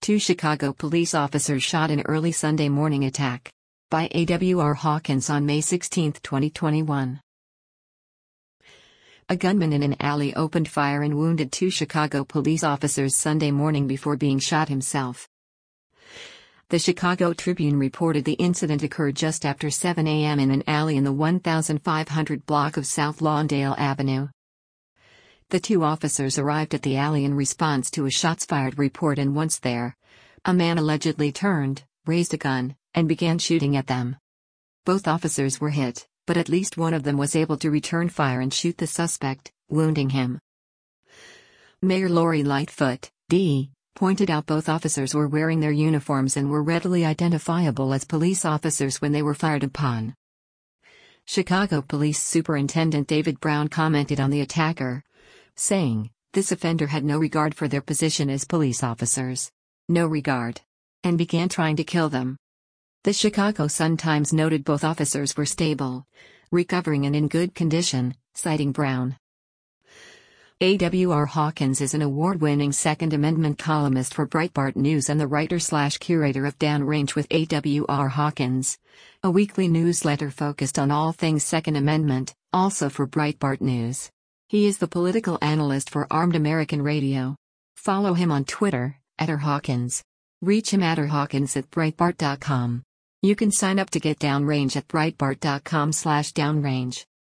Two Chicago police officers shot in early Sunday morning attack. By A.W.R. Hawkins on May 16, 2021. A gunman in an alley opened fire and wounded two Chicago police officers Sunday morning before being shot himself. The Chicago Tribune reported the incident occurred just after 7 a.m. in an alley in the 1500 block of South Lawndale Avenue. The two officers arrived at the alley in response to a shots fired report, and once there, a man allegedly turned, raised a gun, and began shooting at them. Both officers were hit, but at least one of them was able to return fire and shoot the suspect, wounding him. Mayor Lori Lightfoot, D., pointed out both officers were wearing their uniforms and were readily identifiable as police officers when they were fired upon. Chicago Police Superintendent David Brown commented on the attacker, saying, "This offender had no regard for their position as police officers. No regard. And began trying to kill them." The Chicago Sun-Times noted both officers were stable, recovering and in good condition, citing Brown. A.W.R. Hawkins is an award-winning Second Amendment columnist for Breitbart News and the writer/curator of Downrange with A.W.R. Hawkins, a weekly newsletter focused on all things Second Amendment, also for Breitbart News. He is the political analyst for Armed American Radio. Follow him on Twitter, @RHawkins. Reach him @rhawkins@breitbart.com. You can sign up to get Downrange at breitbart.com/downrange.